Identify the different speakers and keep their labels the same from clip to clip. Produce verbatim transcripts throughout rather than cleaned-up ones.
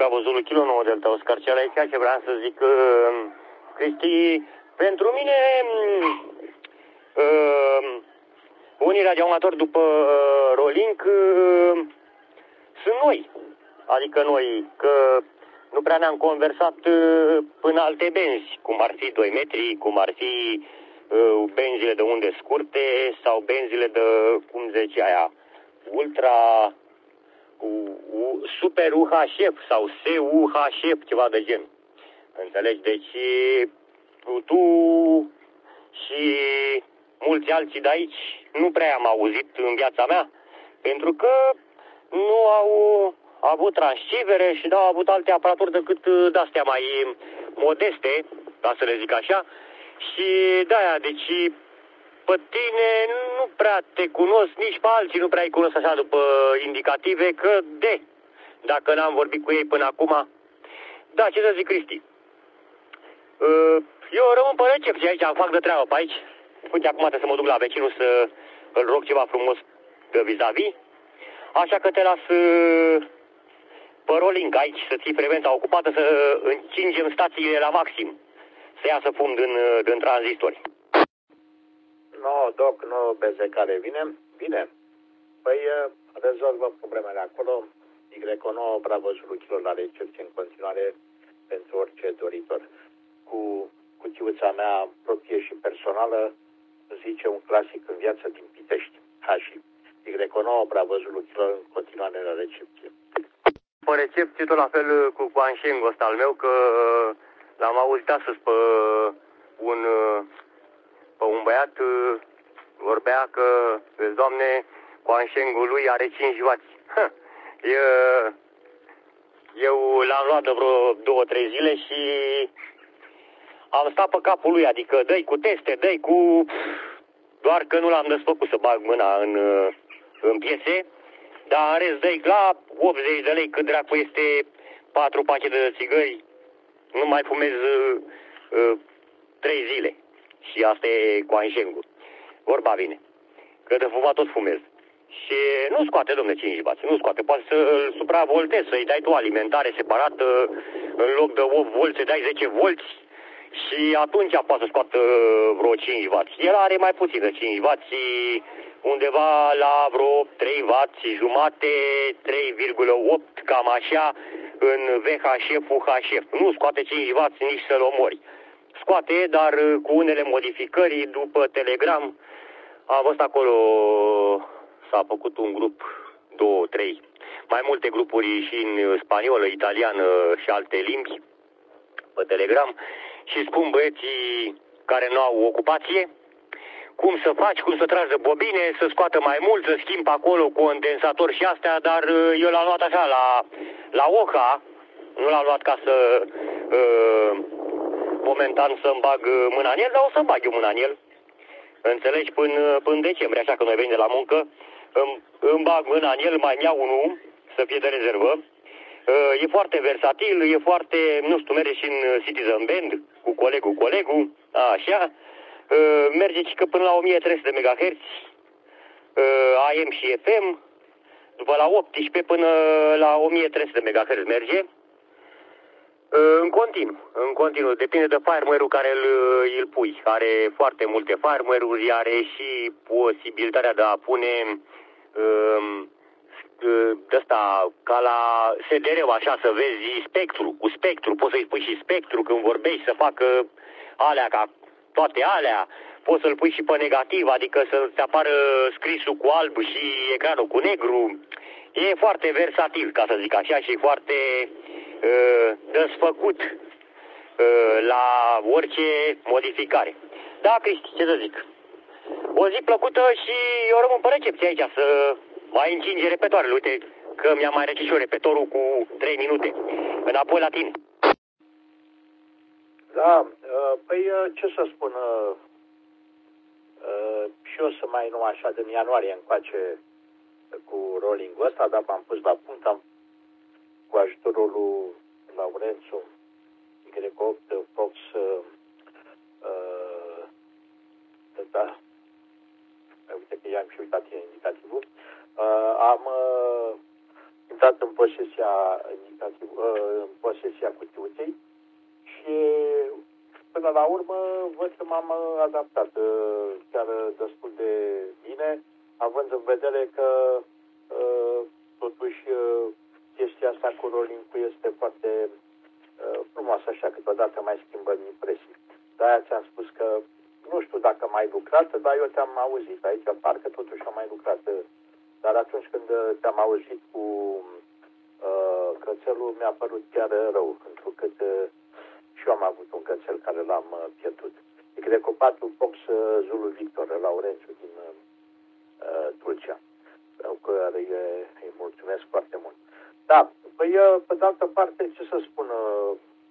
Speaker 1: Bravo Zulu, Kilo nouă Delta Oscar, ce aici ce vreau să zic, uh, Cristi, pentru mine uh, unii radioamatori după uh, Rolling uh, sunt noi, adică noi, că nu prea ne-am conversat uh, până alte benzi, cum ar fi doi metri, cum ar fi uh, benzile de unde scurte sau benzile de, cum zice aia, ultra... U, U, Super U H F sau S U H F, ceva de gen. Înțelegi? Deci tu și mulți alții de aici nu prea am auzit în viața mea, pentru că nu au avut transcivere și n-au avut alte aparaturi decât de-astea mai modeste, ca să le zic așa. Și de-aia, deci pe tine nu prea te cunosc, nici pe alții nu prea îi cunosc așa după indicative, că de, dacă n-am vorbit cu ei până acum. Da, ce să zic, Cristi? Eu rămân pe recepție aici, fac de treabă pe aici. Uite, acum trebuie să mă duc la vecinul să îl rog ceva frumos vis-a-vis. Așa că te las pe Rolling aici, să ții frecvența ocupată, să încingem stațiile la maxim, să iasă fum din, din tranzistori.
Speaker 2: No, doc, nu beze care vine, vine. Păi rezolvă problemele acolo. Y nouă Bravo Zulu Kilo la recepție în continuare pentru orice doritor. Cu cutiuța mea proprie și personală, zice un clasic în viață din Pitești. Hași. Y nouă Bravo Zulu Kilo în continuare la recepție.
Speaker 1: Pe recepție tot la fel cu Guansheng ăsta al meu, că l-am auzit astăzi pe un... Pe un băiat vorbea că, vezi, Doamne, Guansheng-ul lui are cinci wați. Eu, eu l-am luat de vreo două, trei zile și am stat pe capul lui, adică dă-i cu teste, dă-i cu... Doar că nu l-am desfăcut să bag mâna în, în piese, dar în rest dă-i la optzeci de lei, cât dracu este patru pachete de țigări, nu mai fumez uh, uh, trei zile. Și asta e Guansheng-ul. Vorba vine. Că de fumat tot fumez. Și nu scoate, domne, cinci wați. Nu scoate. Poate să-l supravoltezi, să-i dai tu alimentare separată. În loc de opt volți, să dai zece volți. Și atunci poate să scoată vreo cinci wați. El are mai puțin de cinci wați. Undeva la vreo trei wați jumate, trei virgulă opt, cam așa, în V H F, U H F. Nu scoate cinci wați nici să-l omori. Scoate, dar cu unele modificări după Telegram. Am văzut acolo, s-a făcut un grup, două, trei, mai multe grupuri și în spaniolă, italiană și alte limbi pe Telegram și spun băieții care nu au ocupație cum să faci, cum să tragi de bobine, să scoată mai mult, să schimb acolo condensator și astea, dar eu l-am luat așa la, la oca, nu l-am luat ca să... Uh, momentan să-mi bag mâna în el, dar o să-mi bag eu mâna în el. Înțelegi? Până, până decembrie, așa că noi venim de la muncă, îmi, îmi bag mâna în el, mai iau unul, să fie de rezervă. E foarte versatil, e foarte, nu știu, merge și în Citizen Band, cu colegul, colegul, așa. Merge și că până la o mie trei sute de megahertz, A M și F M, după la optsprezece până la o mie trei sute de megahertz merge. În continuu, în continuu, depinde de firmware-ul care îl, îl pui. Are foarte multe firmware-uri, are și posibilitatea de a pune um, de asta, ca la S D R, așa, să vezi spectru, cu spectru, poți să-i pui și spectru când vorbești, să facă alea, ca toate alea, poți să-l pui și pe negativ, adică să-ți apară scrisul cu alb și ecranul cu negru. E foarte versatil, ca să zic așa, și foarte uh, desfăcut uh, la orice modificare. Da, Cristi, ce să zic? O zi plăcută și eu rămân pe recepție aici să mai încinge repetoarele. Uite că mi-am mai răcit și eu repetorul cu trei minute. Înapoi la tine.
Speaker 2: Da, păi ce să spun, și eu să mai nu așa din ianuarie încoace cu rolling-ul ăsta, dar m-am pus la punct, am, cu ajutorul lui Laurențiu, Y opt, Fox, uh, da, uite că i-am și uitat indicativul, uh, am uh, intrat în posesia indicativ, uh, posesia cutiuței și până la urmă văd că m-am adaptat chiar destul de bine, având în vedere că totuși chestia asta cu rolling-ul este foarte frumoasă, așa, câteodată mai schimbăm impresii. De-aia ți-am spus că nu știu dacă am mai lucrat, dar eu te-am auzit aici, parcă totuși am mai lucrat. Dar atunci când te-am auzit cu uh, cățelul, mi-a părut chiar rău, pentru că uh, și eu am avut un cățel care l-am uh, pierdut. E Grecopatul Fox uh, Zulu Victor, Laurențiu din uh, Tulcea, că îi, îi mulțumesc foarte mult. Da, păi, pe de altă parte, ce să spun, uh,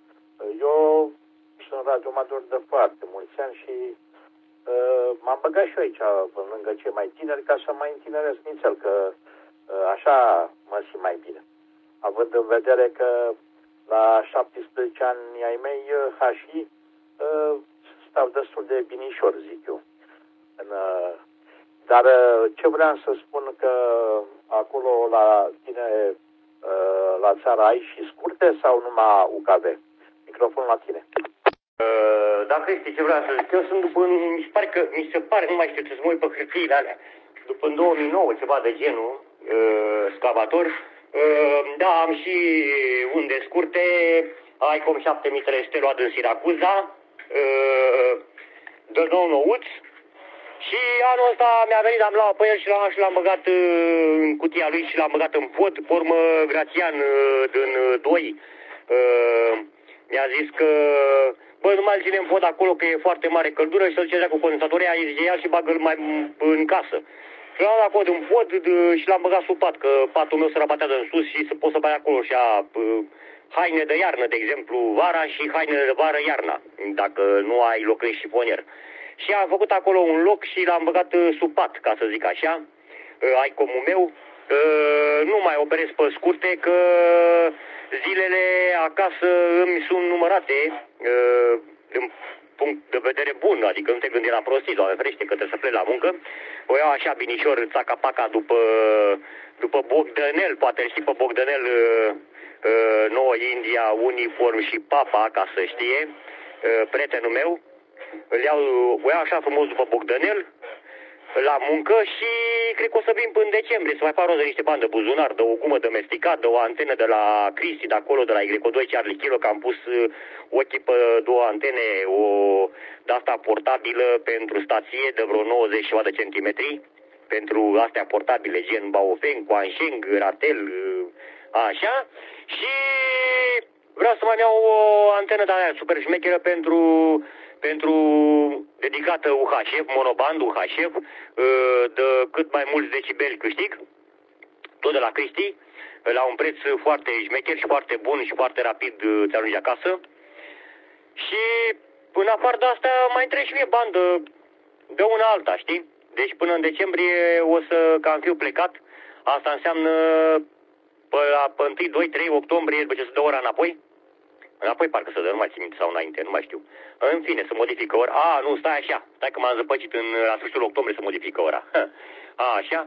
Speaker 2: eu sunt radioamator de foarte mulți ani și uh, m-am băgat și eu aici, lângă cei mai tineri, ca să mai întineresc nițel, că uh, așa mă simt mai bine. Având în vedere că la șaptesprezece ani ai mei, hași, uh, stau destul de binișor, zic eu. În, uh, dar uh, ce vreau să spun că acolo la tine, uh, la țară, ai și scurte sau numai U K V? Microfonul la tine.
Speaker 1: Uh, da, Cristi, ce vreau să zic, eu sunt după, mi se pare că, mi se pare, nu mai știu, să mă uit pe hârtiile alea, după în două mii nouă, ceva de genul, uh, scavator, uh, da, am și unde scurte, ICOM șapte mii trei sute luat în Siracuza, uh, de nou nouț, și anul ăsta mi-a venit, am luat pe el și l-am, și l-am băgat uh, în cutia lui și l-am băgat în pod, pe urmă Grațian uh, din doi, uh, mi-a zis că, bă, nu mai ține în pod acolo că e foarte mare căldură și să duce cu condensatorii, a zis, ia și bagă-l mai în casă. Și l-am luat în pod și l-am băgat sub pat, că patul meu se rabatează în sus și să pot să bai acolo și a haine de iarnă, de exemplu, vara și haine de vară iarna, dacă nu ai loc în șifonier. Și am făcut acolo un loc și l-am băgat sub pat, ca să zic așa, ai comul meu. Nu mai operez pe scurte, că zilele acasă îmi sunt numărate din punct de vedere bun, adică nu te gândi la prostii, Doamne ferește, că trebuie să plec la muncă. O iau așa binișor, țaca-paca, după, după Bogdanel, poate știi pe Bogdanel, Nouă India, Uniform și Papa, ca să știe, prietenul meu. Îl iau, o iau așa frumos după Bogdanel, la muncă și cred că o să vin până în decembrie să mai fac rost de niște bani de buzunar, de o gumă domesticată, de o antenă de la Cristi, de acolo, de la Y doi Charlie Kilo, că am pus ochii pe două antene, o de-asta portabilă pentru stație de vreo nouăzeci de centimetri, pentru astea portabile, gen Baofeng, Guangsheng, Ratel, așa, și vreau să mai iau o antenă de aia super șmecheră pentru... pentru dedicată U H F, monoband U H F, de cât mai mulți decibeli câștig, tot de la Cristi, la un preț foarte șmecher și foarte bun și foarte rapid ți ajunge acasă. Și în afară de asta mai trebuie și mie bandă de una alta, știi? Deci până în decembrie o să cam fiu plecat. Asta înseamnă pe la pe unu, doi, trei octombrie, după ce se dă ora înapoi. Înapoi parcă să dă, nu mai țin minte sau înainte, nu mai știu. În fine, să modifică ora. A, nu, stai așa. Stai că m-am zăpăcit în, la sfârșitul octombrie să modifică ora. A, așa.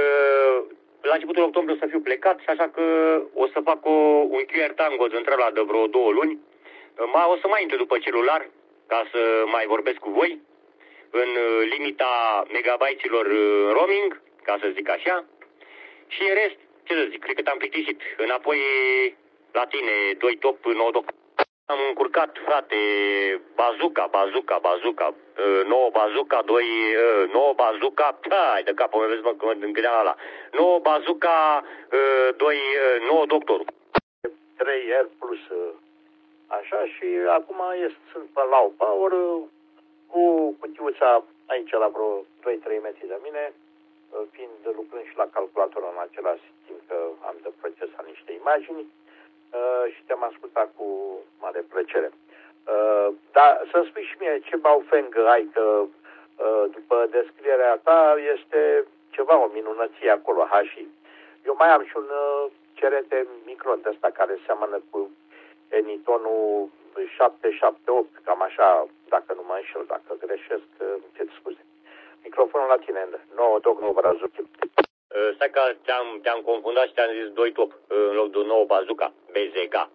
Speaker 1: La începutul octombrie o să fiu plecat și așa că o să fac o, un Q R Tango între la de vreo două luni. Ma, o să mai intru după celular ca să mai vorbesc cu voi în limita megabyte-ilor roaming, ca să zic așa. Și în rest, ce să zic, cred că te-am plictisit. Înapoi la tine, doi top, nouă top. Am încurcat, frate, Bazooka, Bazooka, Bazooka, nouă Bazooka, doi, nouă Bazooka, hai de capul meu, vezi mă, că mă gândeam ala, nouă Bazooka, doi, nouă Doctor.
Speaker 2: trei R plus, așa, și acum este, sunt pe Lau Power, cu cutiuța aici la vreo doi trei metri de mine, fiind lucrând și la calculator în același timp că am de procesat niște imagini. Uh, și te-am ascultat cu mare plăcere. Uh, dar să-mi spui și mie ce Baofeng ai, că uh, după descrierea ta este ceva, o minunăție acolo, hași. Eu mai am și un uh, cerete micron de ăsta care seamănă cu Enitonul șapte șapte opt, cam așa, dacă nu mă înșel, dacă greșesc, uh, ce scuze. Microfonul la tine, nouă doc, nouă Brazuchi.
Speaker 1: Stai că te-am, te-am confundat și te-am zis doi top în loc de un nou Bazooka, B Z K.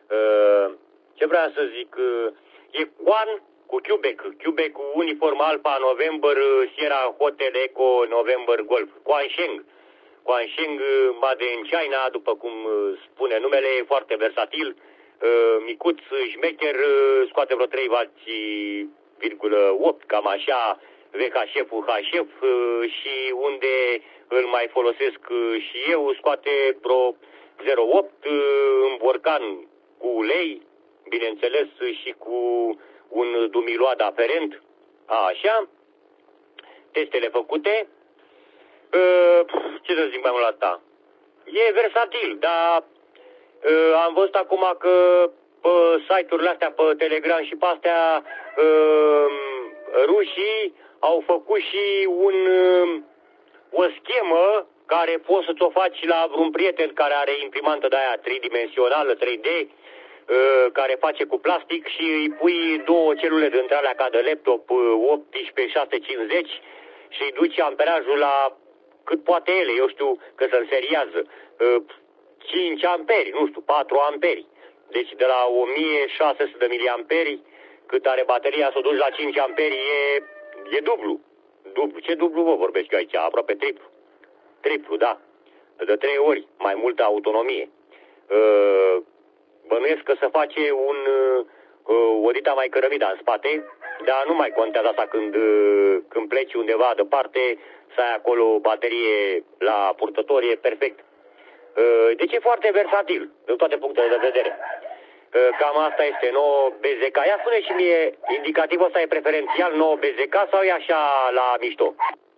Speaker 1: Uh, ce vreau să zic? Uh, e Quan cu Quebec. Quebec cu uniform Alpha November Sierra Hotel Eco November Golf. Guangsheng. Guangsheng Made in China, după cum spune numele, e foarte versatil. Uh, micuț, șmecher, uh, scoate vreo trei vați virgulă opt, cam așa, V H F-ul H F uh, și unde îl mai folosesc uh, și eu, scoate vreo zero opt uh, în borcan cu ulei, bineînțeles, și cu un dumiload aferent, așa, testele făcute. Uh, ce să zic mai mult la asta? E versatil, dar uh, am văzut acum că pe site-urile astea, pe Telegram și pe astea, uh, rușii au făcut și un, uh, o schemă care poți să-ți o faci la un prieten care are imprimantă de aia tridimensională, trei D, uh, care face cu plastic și îi pui două celule dintre alea ca de laptop, uh, optsprezece șase cincizeci, și îi duci amperajul la cât poate ele, eu știu că se înseriază, uh, cinci amperi, nu știu, patru amperi. Deci de la o mie șase sute de miliamperi, cât are bateria, să o duci la cinci amperi, e, e dublu. dublu. Ce dublu vă vorbesc eu aici? Aproape triplu. Triplu, da. De trei ori mai multă autonomie. Uh, bănuiesc că se face un, uh, o dita mai cărămidă în spate, dar nu mai contează asta când, uh, când pleci undeva departe, să ai acolo baterie la purtător, e perfect. Uh, deci e foarte versatil, din toate punctele de vedere. Uh, cam asta este, nouă B Z K. Ia spune și mie, indicativul ăsta e preferențial, nouă B Z K sau e așa la mișto?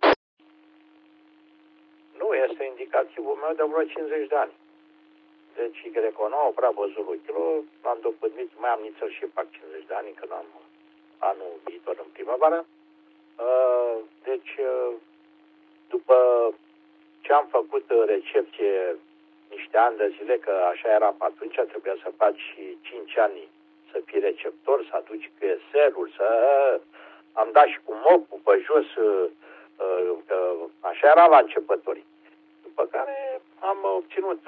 Speaker 2: Nu, este indicativul meu de vreo cincizeci de ani. Deci Y nouă, Bravo Zulu Kilo, l-am dobândit, mai am nițel și fac cincizeci de ani, când am anul viitor în primăvară. Uh, deci, uh, după ce am făcut recepție niște ani de zile, că așa era pe atunci, trebuia să faci și cinci ani să fii receptor, să aduci Q S R-ul, să... Am dat și cu mopul pe jos, că așa era la începătorii. După care am obținut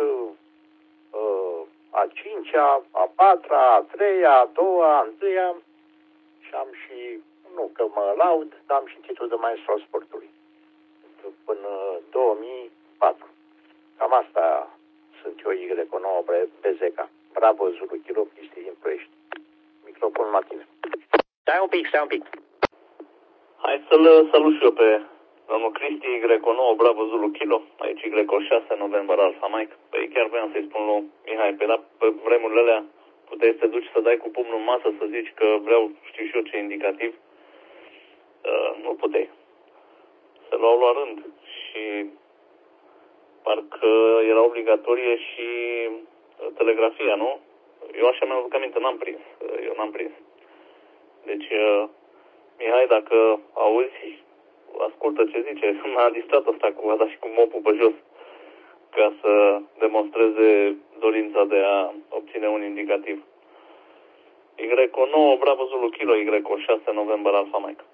Speaker 2: a cincea, a patra, a treia, a doua, a întâia și am și, nu că mă laud, dar am și titlul de maestru al sportului. Până două mii patru. Cam asta sunt eu, Y nouă B Z K. Bravo Zulu Kilo, Cristi din Ploiești. Microfonul la tine.
Speaker 1: Stai un pic, stai un pic.
Speaker 3: Hai să-l salut și eu pe domnul Cristi, Y nouă Bravo Zulu Kilo, aici Y șase November Alpha Mike. Păi chiar vreau să-i spun lui Mihai, pe, la, pe vremurile alea puteai să te duci să dai cu pumnul în masă, să zici că vreau, știu și eu ce indicativ. Uh, nu puteai. Se luau la rând și parcă era obligatorie și telegrafia, nu? Eu așa mi-am aduc aminte, n-am prins. Eu n-am prins. Deci, Mihai, dacă auzi, ascultă ce zice. M-a distrat asta cu a dat și cu mopul pe jos ca să demonstreze dorința de a obține un indicativ. Y nouă Bravo Zulu Kilo, Y șase November Alpha Mike.